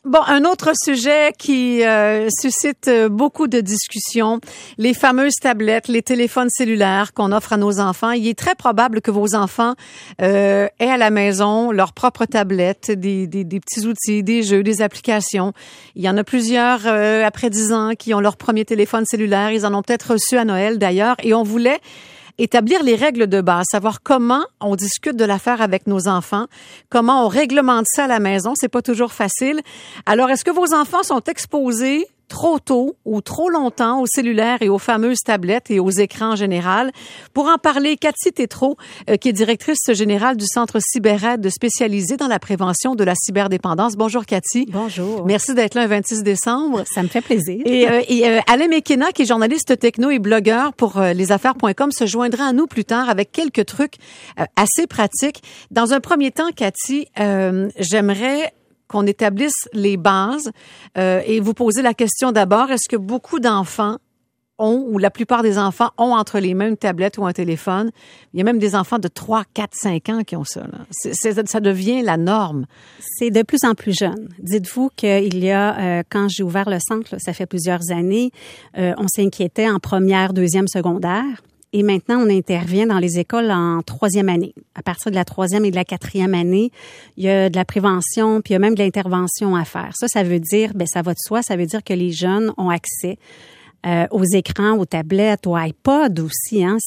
Bon, un autre sujet qui suscite beaucoup de discussions, les fameuses tablettes, les téléphones cellulaires qu'on offre à nos enfants. Il est très probable que vos enfants aient à la maison leur propre tablette, des petits outils, des jeux, des applications. Il y en a plusieurs après 10 ans qui ont leur premier téléphone cellulaire. Ils en ont peut-être reçu à Noël d'ailleurs. Et on voulait établir les règles de base, savoir comment on discute de l'affaire avec nos enfants, comment on réglemente ça à la maison. C'est pas toujours facile. Alors, est-ce que vos enfants sont exposés trop tôt ou trop longtemps aux cellulaires et aux fameuses tablettes et aux écrans en général? Pour en parler, Cathy Tétrault, qui est directrice générale du Centre CyberAide spécialisé dans la prévention de la cyberdépendance. Bonjour Cathy. Bonjour. Merci d'être là le 26 décembre. Ça me fait plaisir. Et Alain Mekena, qui est journaliste techno et blogueur pour lesaffaires.com, se joindra à nous plus tard avec quelques trucs assez pratiques. Dans un premier temps, Cathy, j'aimerais qu'on établisse les bases et vous poser la question d'abord, est-ce que beaucoup d'enfants ont, ou la plupart des enfants ont entre les mains une tablette ou un téléphone? Il y a même des enfants de 3, 4, 5 ans qui ont ça. Là. Ça devient la norme. C'est de plus en plus jeune. Dites-vous qu'il y a, quand j'ai ouvert le centre, là, ça fait plusieurs années, on s'inquiétait en première, deuxième, secondaire. Et maintenant, on intervient dans les écoles en 3e année. À partir de la 3e et de la 4e année, il y a de la prévention, puis il y a même de l'intervention à faire. Ça veut dire, ça va de soi, ça veut dire que les jeunes ont accès aux écrans, aux tablettes, aux iPods aussi, hein,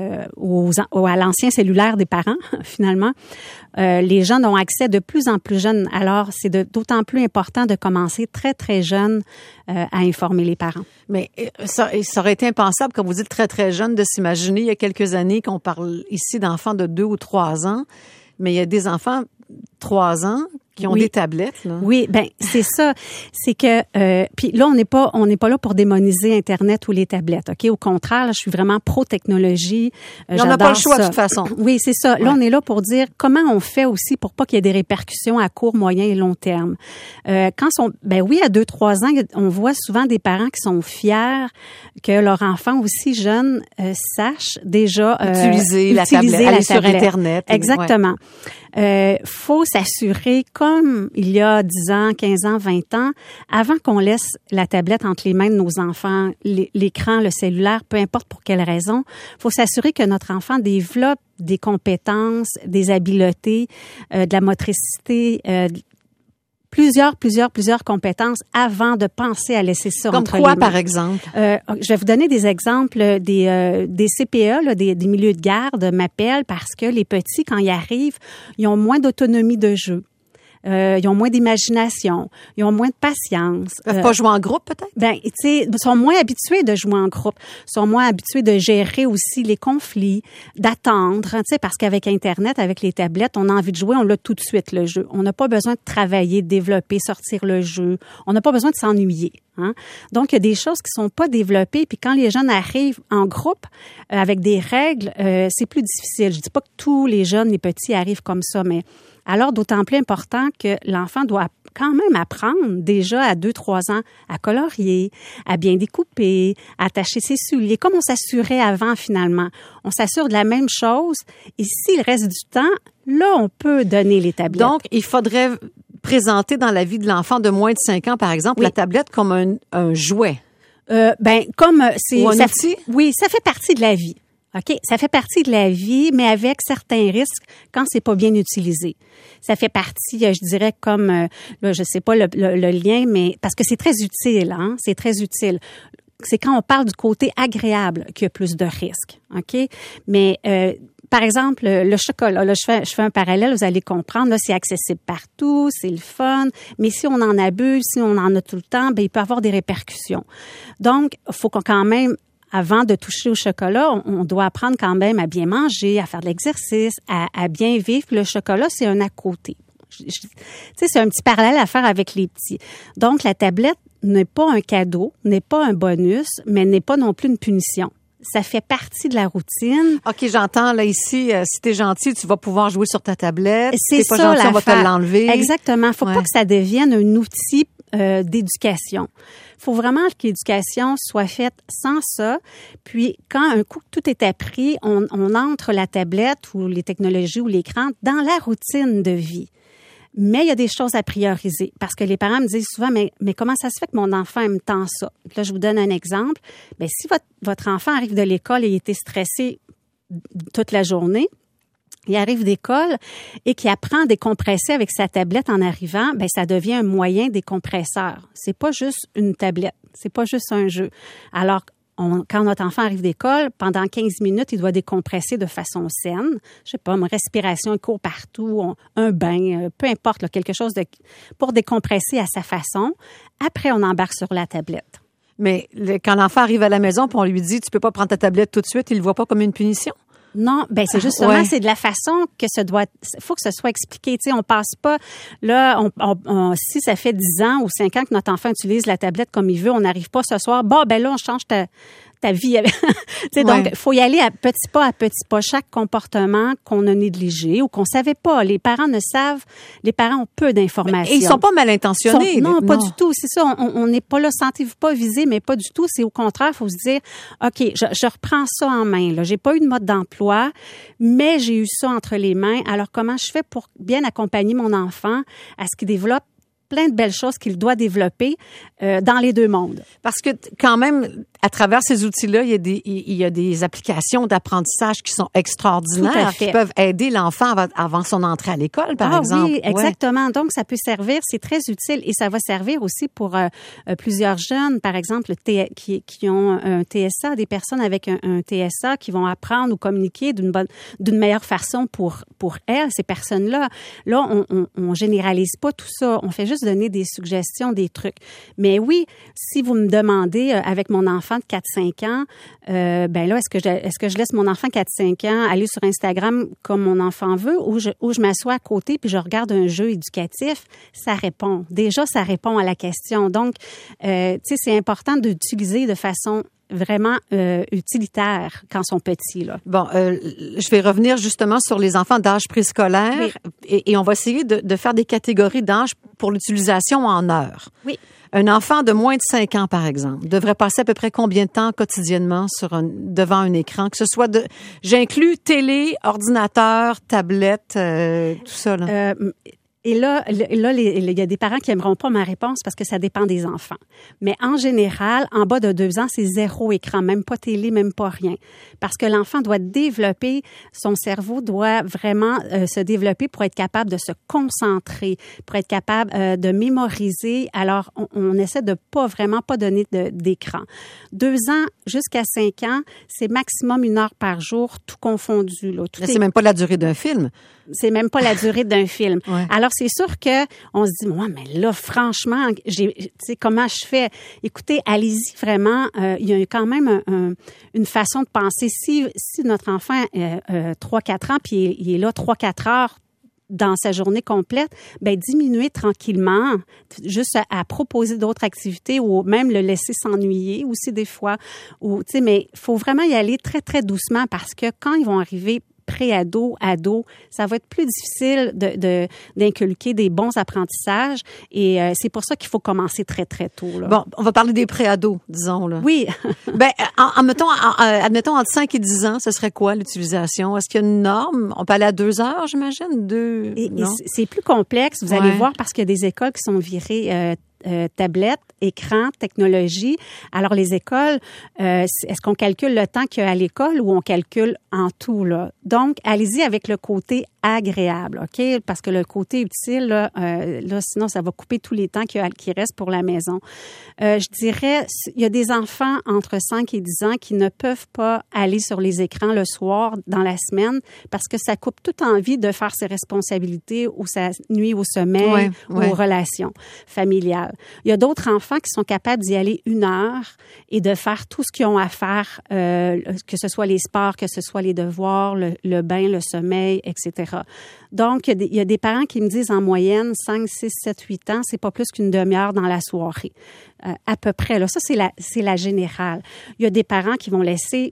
à l'ancien cellulaire des parents, finalement. Les jeunes ont accès de plus en plus jeunes. Alors, c'est d'autant plus important de commencer très, très jeune à informer les parents. Mais ça aurait été impensable, quand vous dites très, très jeune, de s'imaginer il y a quelques années qu'on parle ici d'enfants de 2 ou 3 ans, mais il y a des enfants 3 ans qui ont des tablettes, là. Oui, c'est ça. C'est que puis là on n'est pas là pour démoniser Internet ou les tablettes, OK? Au contraire, là, je suis vraiment pro technologie. On n'a pas le choix de toute façon. Oui, c'est ça. Là, on est là pour dire comment on fait aussi pour pas qu'il y ait des répercussions à court, moyen et long terme. À 2-3 ans, on voit souvent des parents qui sont fiers que leur enfant aussi jeune sache déjà utiliser la tablette, aller sur Internet. Exactement. Faut s'assurer, comme il y a 10 ans, 15 ans, 20 ans, avant qu'on laisse la tablette entre les mains de nos enfants, l'écran, le cellulaire, peu importe pour quelle raison, faut s'assurer que notre enfant développe des compétences, des habiletés, de la motricité, plusieurs compétences avant de penser à laisser ça entre les mains. Comme quoi, par exemple? Je vais vous donner des exemples. Des CPE, là, des milieux de garde m'appellent parce que les petits, quand ils arrivent, ils ont moins d'autonomie de jeu. Ils ont moins d'imagination, ils ont moins de patience. Ils peuvent pas jouer en groupe, peut-être? Tu sais, ils sont moins habitués de jouer en groupe. Ils sont moins habitués de gérer aussi les conflits, d'attendre, tu sais, parce qu'avec Internet, avec les tablettes, on a envie de jouer, on l'a tout de suite, le jeu. On n'a pas besoin de travailler, de développer, sortir le jeu. On n'a pas besoin de s'ennuyer. Hein? Donc, il y a des choses qui sont pas développées. Puis quand les jeunes arrivent en groupe, avec des règles, c'est plus difficile. Je dis pas que tous les jeunes, les petits arrivent comme ça, mais alors d'autant plus important que l'enfant doit quand même apprendre déjà à 2-3 ans à colorier, à bien découper, à attacher ses souliers, comme on s'assurait avant finalement. On s'assure de la même chose. Et si le reste du temps, là, on peut donner les tablettes. Donc, il faudrait présenter dans la vie de l'enfant de moins de 5 ans, par exemple, la tablette comme un jouet. Comme c'est ou un outil? Oui, ça fait partie de la vie. OK, ça fait partie de la vie, mais avec certains risques quand c'est pas bien utilisé. Ça fait partie, je dirais, comme, là, je sais pas le lien, mais parce que c'est très utile, hein, c'est très utile. C'est quand on parle du côté agréable qu'il y a plus de risques, OK? Mais, par exemple, le chocolat, là, je fais un parallèle, vous allez comprendre, là, c'est accessible partout, c'est le fun, mais si on en abuse, si on en a tout le temps, il peut avoir des répercussions. Donc, il faut quand même, avant de toucher au chocolat, on doit apprendre quand même à bien manger, à faire de l'exercice, à bien vivre. Le chocolat, c'est un à côté. Tu sais, c'est un petit parallèle à faire avec les petits. Donc, la tablette n'est pas un cadeau, n'est pas un bonus, mais n'est pas non plus une punition. Ça fait partie de la routine. OK, j'entends là ici, si t'es gentil, tu vas pouvoir jouer sur ta tablette. C'est si t'es pas ça, gentil, on va te l'enlever. Exactement. Faut pas que ça devienne un outil d'éducation. Faut vraiment que l'éducation soit faite sans ça. Puis, quand un coup tout est appris, on entre la tablette ou les technologies ou l'écran dans la routine de vie. Mais il y a des choses à prioriser parce que les parents me disent souvent, mais comment ça se fait que mon enfant aime tant ça? Là, je vous donne un exemple. Bien, si votre enfant arrive de l'école et il était stressé toute la journée, il arrive d'école et qu'il apprend à décompresser avec sa tablette en arrivant, ben ça devient un moyen décompresseur. C'est pas juste une tablette, c'est pas juste un jeu. Alors, quand notre enfant arrive d'école, pendant 15 minutes, il doit décompresser de façon saine. Je sais pas, une respiration, il court partout, un bain, peu importe, là, quelque chose pour décompresser à sa façon. Après, on embarque sur la tablette. Mais quand l'enfant arrive à la maison, puis on lui dit, tu peux pas prendre ta tablette tout de suite, il le voit pas comme une punition? Non, ben c'est justement c'est de la façon que faut que ce soit expliqué. Tu sais, on passe pas là. Si ça fait 10 ans ou 5 ans que notre enfant utilise la tablette comme il veut, on n'arrive pas ce soir. Bon, ben là, on change ta vie. Donc, il faut y aller à petit pas. Chaque comportement qu'on a négligé ou qu'on savait pas. Les parents ne savent. Les parents ont peu d'informations. Et ils sont pas mal intentionnés. Non, pas du tout. C'est ça. On n'est pas là. Sentez-vous pas visé, mais pas du tout. C'est au contraire. Il faut se dire, OK, je reprends ça en main. Là, j'ai pas eu de mode d'emploi, mais j'ai eu ça entre les mains. Alors, comment je fais pour bien accompagner mon enfant à ce qu'il développe plein de belles choses qu'il doit développer dans les deux mondes? Parce que quand même, à travers ces outils-là, il y a des applications d'apprentissage qui sont extraordinaires, qui peuvent aider l'enfant avant son entrée à l'école, par exemple. Oui, exactement. Ouais. Donc, ça peut servir, c'est très utile et ça va servir aussi pour plusieurs jeunes, par exemple, qui ont un TSA, des personnes avec un TSA qui vont apprendre ou communiquer d'une meilleure façon pour elles, ces personnes-là. Là, on généralise pas tout ça. On fait juste donner des suggestions, des trucs. Mais oui, si vous me demandez avec mon enfant de 4-5 ans, ben là, est-ce que je laisse mon enfant 4-5 ans aller sur Instagram comme mon enfant veut ou je m'assois à côté puis je regarde un jeu éducatif? Ça répond. Déjà, ça répond à la question. Donc, tu sais, c'est important d'utiliser de façon vraiment utilitaire quand ils sont petits, là. Bon, je vais revenir justement sur les enfants d'âge préscolaire et on va essayer de faire des catégories d'âge pour l'utilisation en heures. Oui. Un enfant de moins de 5 ans, par exemple, devrait passer à peu près combien de temps quotidiennement devant un écran? Que ce soit j'inclus télé, ordinateur, tablette, tout ça, là. Et là, il y a des parents qui aimeront pas ma réponse parce que ça dépend des enfants. Mais en général, en bas de 2 ans, c'est 0 écran, même pas télé, même pas rien. Parce que l'enfant doit développer, son cerveau doit vraiment se développer pour être capable de se concentrer, pour être capable de mémoriser. Alors, on essaie de pas donner d'écran. 2 ans jusqu'à 5 ans, c'est maximum 1 heure par jour, tout confondu, là. C'est même pas la durée d'un film. C'est même pas la durée d'un film. Ouais. Alors, c'est sûr que on se dit, moi, mais là, franchement, tu sais, comment je fais? Écoutez, allez-y vraiment. Il y a quand même une façon de penser. Si notre enfant a 3-4 ans, puis il est là 3-4 heures dans sa journée complète, ben diminuer tranquillement, juste à proposer d'autres activités ou même le laisser s'ennuyer aussi des fois. Ou, tu sais, mais il faut vraiment y aller très, très doucement parce que quand ils vont arriver pré-ado, ado, ça va être plus difficile d'inculquer des bons apprentissages et c'est pour ça qu'il faut commencer très, très tôt, là. Bon, on va parler des pré-ados, disons, là. Oui. Ben, admettons, entre 5 et 10 ans, ce serait quoi l'utilisation? Est-ce qu'il y a une norme? On peut aller à 2 heures, j'imagine? Et c'est plus complexe, vous allez voir, parce qu'il y a des écoles qui sont virées tablette, écran, technologie. Alors, les écoles, est-ce qu'on calcule le temps qu'il y a à l'école ou on calcule en tout, là? Donc, allez-y avec le côté agréable, OK? Parce que le côté utile, là, sinon, ça va couper tous les temps qui restent pour la maison. Je dirais, il y a des enfants entre 5 et 10 ans qui ne peuvent pas aller sur les écrans le soir, dans la semaine, parce que ça coupe toute envie de faire ses responsabilités ou ça nuit au sommeil ou aux relations familiales. Il y a d'autres enfants qui sont capables d'y aller 1 heure et de faire tout ce qu'ils ont à faire, que ce soit les sports, que ce soit les devoirs, le bain, le sommeil, etc. Donc, il y a des parents qui me disent en moyenne 5, 6, 7, 8 ans, c'est pas plus qu'une demi-heure dans la soirée. À peu près, là. Ça, c'est la générale. Il y a des parents qui vont laisser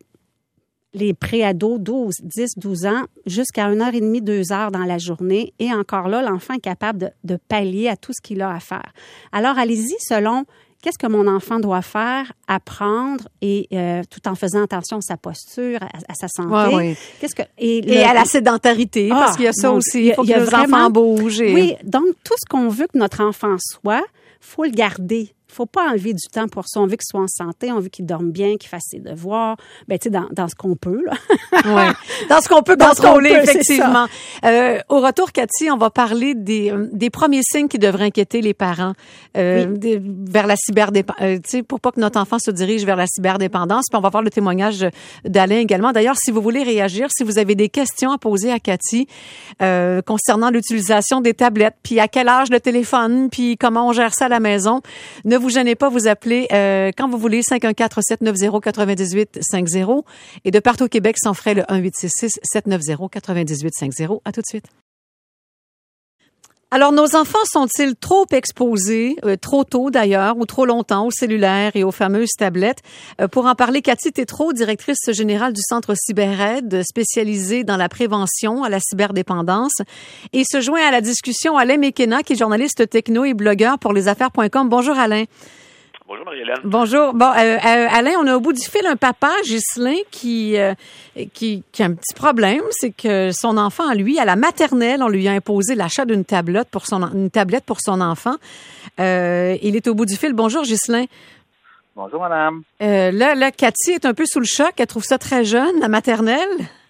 les pré-ados 10, 12 ans jusqu'à 1h30, 2 heures dans la journée. Et encore là, l'enfant est capable de pallier à tout ce qu'il a à faire. Alors, allez-y selon qu'est-ce que mon enfant doit faire, apprendre et tout en faisant attention à sa posture, à sa santé. Oui. Et à la sédentarité, parce qu'il y a ça aussi. Il faut que les enfants bougent. Oui, donc tout ce qu'on veut que notre enfant soit, faut le garder. Faut pas enlever du temps pour ça. On veut qu'il soit en santé, on veut qu'il dorme bien, qu'il fasse ses devoirs. Ben, tu sais, dans ce qu'on peut, là. Oui. Dans ce qu'on peut contrôler, effectivement. Au retour, Cathy, on va parler des premiers signes qui devraient inquiéter les parents, vers la cyberdépendance, tu sais, pour pas que notre enfant se dirige vers la cyberdépendance. Puis on va voir le témoignage d'Alain également. D'ailleurs, si vous voulez réagir, si vous avez des questions à poser à Cathy, concernant l'utilisation des tablettes, puis à quel âge le téléphone, puis comment on gère ça à la maison, ne vous gênez pas, vous appelez quand vous voulez 514-790-9850 et de partout au Québec sans frais le 1866-790-9850. À tout de suite. Alors, nos enfants sont-ils trop exposés, trop tôt d'ailleurs, ou trop longtemps au cellulaire et aux fameuses tablettes? Pour en parler, Cathy Tétrault, directrice générale du Centre CyberAide, spécialisée dans la prévention à la cyberdépendance. Et se joint à la discussion Alain Mekena, qui est journaliste techno et blogueur pour lesaffaires.com. Bonjour Alain. Bonjour Marie-Hélène. Bonjour. Bon, Alain, on a au bout du fil un papa, Ghislain, qui a un petit problème, c'est que son enfant, lui, à la maternelle, on lui a imposé l'achat d'une tablette pour son enfant. Il est au bout du fil. Bonjour Ghislain. Bonjour madame. Là, Cathy est un peu sous le choc. Elle trouve ça très jeune, la maternelle.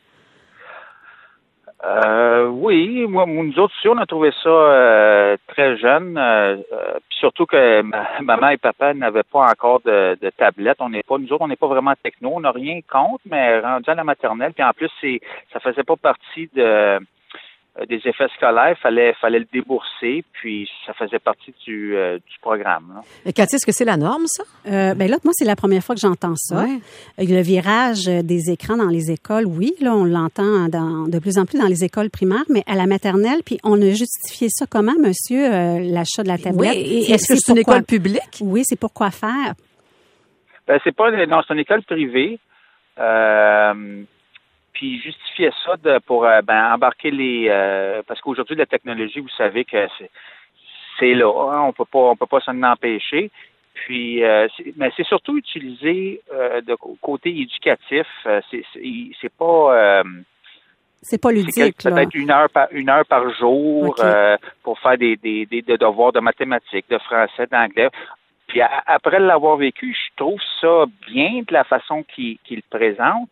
Oui, nous autres aussi, on a trouvé ça très jeune. Puis surtout que maman et papa n'avaient pas encore de tablette. Nous autres, on n'est pas vraiment techno, on n'a rien contre, mais rendu à la maternelle. Puis en plus, ça faisait pas partie des effets scolaires, fallait le débourser, puis ça faisait partie du programme. Là. Cathy, est-ce que c'est la norme, ça? Ben là, moi, c'est la première fois que j'entends ça. Ouais. Le virage des écrans dans les écoles, oui, là, on l'entend de plus en plus dans les écoles primaires, mais à la maternelle, puis on a justifié ça comment, monsieur, l'achat de la tablette? Oui, est-ce que c'est une école publique? Oui, c'est pour quoi faire? Ben, c'est une école privée. Puis justifier ça pour embarquer parce qu'aujourd'hui la technologie, vous savez que c'est là, hein, on peut pas s'en empêcher. Puis mais c'est surtout utilisé de côté éducatif. C'est pas c'est pas ludique, c'est peut-être une heure par jour, okay. Pour faire des devoirs de mathématiques, de français, d'anglais. Puis après l'avoir vécu, je trouve ça bien de la façon qu'il le présente.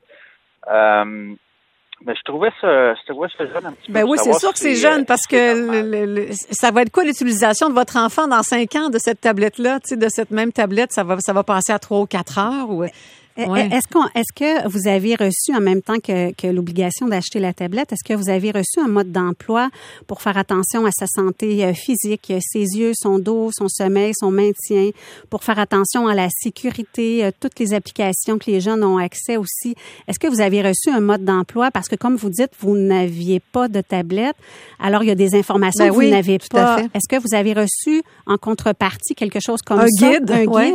Mais je trouvais ça jeune un petit peu. Ben oui, c'est sûr que c'est jeune parce que ça va être quoi l'utilisation de votre enfant dans 5 ans de cette tablette-là, tu sais, de cette même tablette, ça va passer à 3 ou 4 heures ou... Ouais. Est-ce que vous avez reçu en même temps que l'obligation d'acheter la tablette, est-ce que vous avez reçu un mode d'emploi pour faire attention à sa santé physique, ses yeux, son dos, son sommeil, son maintien, pour faire attention à la sécurité, toutes les applications que les jeunes ont accès aussi? Est-ce que vous avez reçu un mode d'emploi? Parce que comme vous dites, vous n'aviez pas de tablette, alors il y a des informations que vous n'avez pas. Est-ce que vous avez reçu en contrepartie quelque chose comme un guide?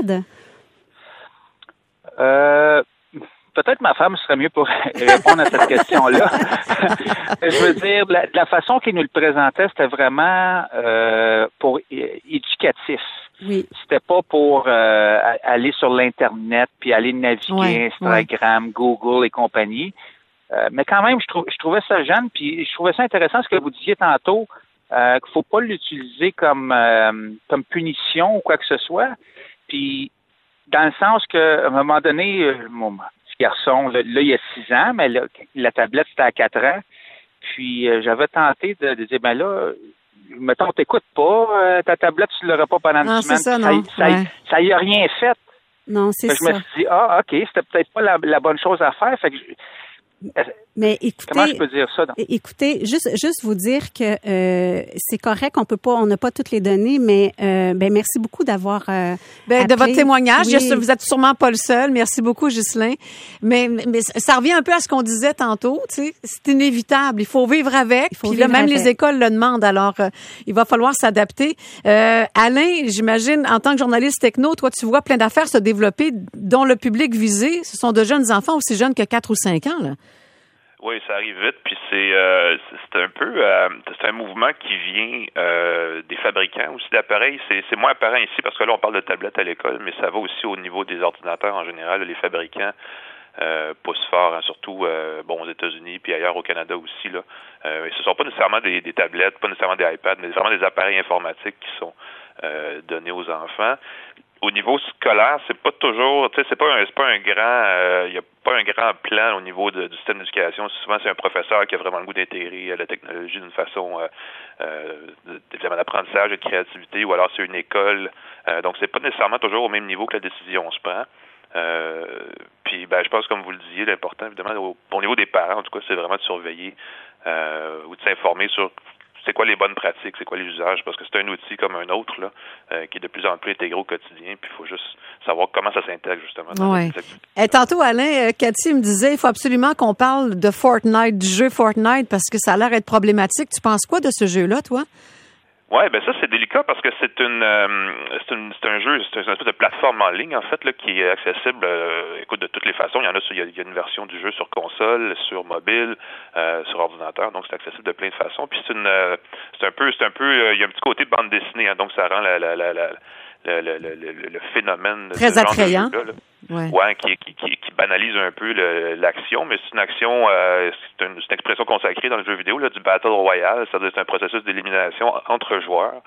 Peut-être ma femme serait mieux pour répondre à cette question-là. Je veux dire, la façon qu'il nous le présentait, c'était vraiment pour éducatif. Oui. C'était pas pour aller sur l'Internet puis aller naviguer Instagram, Google et compagnie. Mais quand même, je trouvais ça jeune, puis je trouvais ça intéressant ce que vous disiez tantôt, qu'il faut pas l'utiliser comme punition ou quoi que ce soit. Puis dans le sens que, à un moment donné, mon petit garçon, là, il y a 6 ans, mais là, la tablette, c'était à 4 ans. Puis, j'avais tenté de dire, ben là, mettons, t'écoutes pas, ta tablette, tu l'auras pas pendant une semaine. Ça y a rien fait. Non, c'est ça. Je me suis dit, OK, c'était peut-être pas la bonne chose à faire. Fait que mais écoutez, comment je peux dire ça? Écoutez, juste vous dire que c'est correct, on n'a pas toutes les données, mais merci beaucoup d'avoir de votre témoignage. Oui. Vous êtes sûrement pas le seul. Merci beaucoup, Ghislain. Mais ça revient un peu à ce qu'on disait tantôt. Tu sais, c'est inévitable. Il faut vivre avec. Puis là, même les écoles le demandent. Alors, il va falloir s'adapter. Alain, j'imagine, en tant que journaliste techno, toi, tu vois plein d'affaires se développer dont le public visé, ce sont de jeunes enfants aussi jeunes que 4 ou 5 ans, là. Oui, ça arrive vite, puis c'est un peu c'est un mouvement qui vient des fabricants aussi d'appareils. C'est moins apparent ici parce que là on parle de tablettes à l'école, mais ça va aussi au niveau des ordinateurs en général. Les fabricants poussent fort, hein, surtout aux États-Unis puis ailleurs au Canada aussi là. Et ce sont pas nécessairement des tablettes, pas nécessairement des iPads, mais vraiment des appareils informatiques qui sont donnés aux enfants. Au niveau scolaire, c'est pas toujours, tu sais, c'est pas un grand, y a pas un grand plan au niveau du système d'éducation. Souvent, c'est un professeur qui a vraiment le goût d'intégrer la technologie d'une façon, évidemment, d'apprentissage et de créativité, ou alors c'est une école. Donc, c'est pas nécessairement toujours au même niveau que la décision se prend. Puis, je pense, comme vous le disiez, l'important, évidemment, au niveau des parents, en tout cas, c'est vraiment de surveiller ou de s'informer sur c'est quoi les bonnes pratiques, c'est quoi les usages, parce que c'est un outil comme un autre là, qui est de plus en plus intégré au quotidien, puis il faut juste savoir comment ça s'intègre justement dans les activités. Et tantôt, Alain, Cathy me disait, il faut absolument qu'on parle de Fortnite, du jeu Fortnite, parce que ça a l'air d'être problématique. Tu penses quoi de ce jeu-là, toi? Ouais, ça c'est délicat parce que c'est un jeu, c'est une espèce de plateforme en ligne en fait là qui est accessible, de toutes les façons. Il y a une version du jeu sur console, sur mobile, sur ordinateur, donc c'est accessible de plein de façons. Puis c'est un peu, il y a un petit côté bande dessinée, hein, donc ça rend le phénomène très attrayant. Qui banalise un peu l'action, mais c'est une action, c'est une expression consacrée dans le jeu vidéo là, du Battle Royale, c'est-à-dire c'est un processus d'élimination entre joueurs.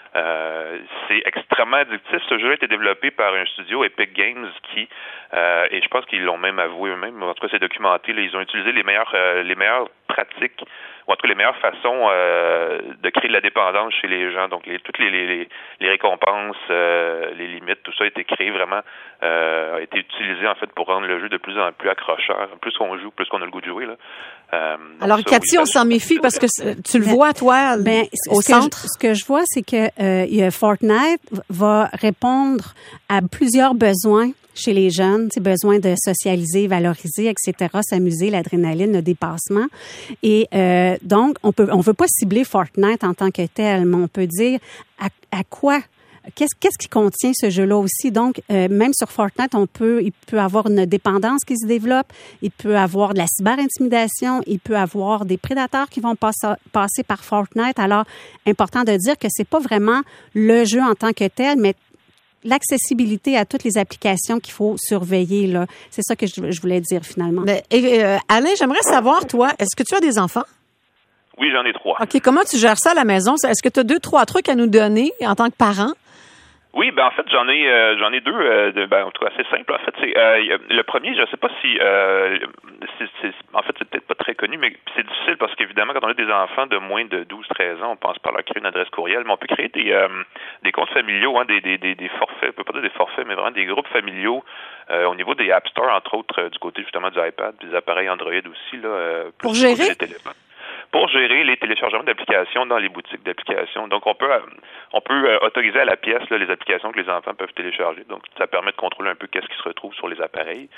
C'est extrêmement addictif. Ce jeu a été développé par un studio, Epic Games, qui et je pense qu'ils l'ont même avoué eux-mêmes, en tout cas c'est documenté, là, ils ont utilisé les meilleures pratiques, ou en tout cas les meilleures façons de créer de la dépendance chez les gens. Donc toutes les récompenses, les limites, tout ça a été créé vraiment, a été utilisé en fait pour rendre le jeu de plus en plus accrocheur. Plus qu'on joue, plus qu'on a le goût de jouer là. Alors Cathy, on s'en méfie parce que tu le vois toi au centre. Ce que je vois, c'est que Fortnite va répondre à plusieurs besoins chez les jeunes, besoin de socialiser, valoriser, etc., s'amuser, l'adrénaline, le dépassement. Et donc, on veut pas cibler Fortnite en tant que tel, mais on peut dire à quoi. Qu'est-ce qui contient ce jeu-là aussi? Donc, même sur Fortnite, il peut avoir une dépendance qui se développe, il peut avoir de la cyberintimidation, il peut avoir des prédateurs qui vont passer par Fortnite. Alors, important de dire que c'est pas vraiment le jeu en tant que tel, mais l'accessibilité à toutes les applications qu'il faut surveiller, là. C'est ça que je voulais dire finalement. Alain, j'aimerais savoir, toi, est-ce que tu as des enfants? Oui, j'en ai 3. OK. Comment tu gères ça à la maison? Est-ce que tu as 2-3 trucs à nous donner en tant que parent? Oui, en fait, j'en ai 2, en tout cas assez simple. En fait, c'est le premier, je sais pas si en fait, c'est peut-être pas très connu, mais c'est difficile parce qu'évidemment, quand on a des enfants de moins de 12-13 ans, on pense par leur créer une adresse courriel, mais on peut créer des comptes familiaux, hein, des forfaits, on peut pas dire des forfaits, mais vraiment des groupes familiaux au niveau des App Store, entre autres, du côté justement du iPad, des appareils Android aussi là. Pour gérer? Pour gérer les téléchargements d'applications dans les boutiques d'applications. Donc, on peut autoriser à la pièce là, les applications que les enfants peuvent télécharger. Donc, ça permet de contrôler un peu qu'est-ce qui se retrouve sur les appareils.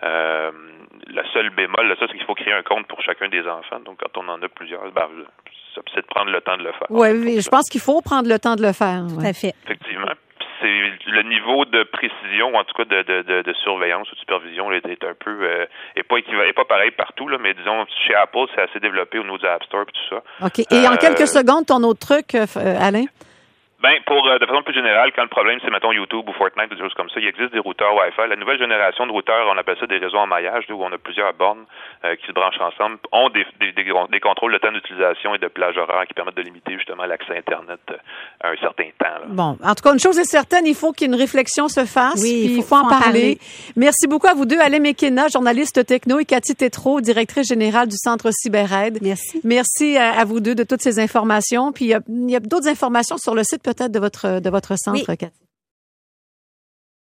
La seule bémol, là, c'est qu'il faut créer un compte pour chacun des enfants. Donc, quand on en a plusieurs, c'est de prendre le temps de le faire. Oui, je pense qu'il faut prendre le temps de le faire. Tout à fait. Effectivement. C'est le niveau de précision, en tout cas de surveillance ou de supervision, est un peu est pas pareil partout là, mais disons chez Apple c'est assez développé au niveau du App Store et tout ça. OK. Et en quelques secondes, ton autre truc, Alain? De façon plus générale, quand le problème c'est, mettons, YouTube ou Fortnite ou des choses comme ça, il existe des routeurs Wi-Fi. La nouvelle génération de routeurs, on appelle ça des réseaux en maillage, où on a plusieurs bornes qui se branchent ensemble, ont des contrôles de temps d'utilisation et de plage horaire qui permettent de limiter justement l'accès Internet à un certain temps. Là. Bon, en tout cas, une chose est certaine, il faut qu'une réflexion se fasse, oui, puis il faut en parler. Merci beaucoup à vous deux, Alain McKenna, journaliste techno, et Cathy Tétrault, directrice générale du Centre CyberAide. Merci. Merci à vous deux de toutes ces informations. Puis il y a d'autres informations sur le site peut-être de votre centre, Cathy.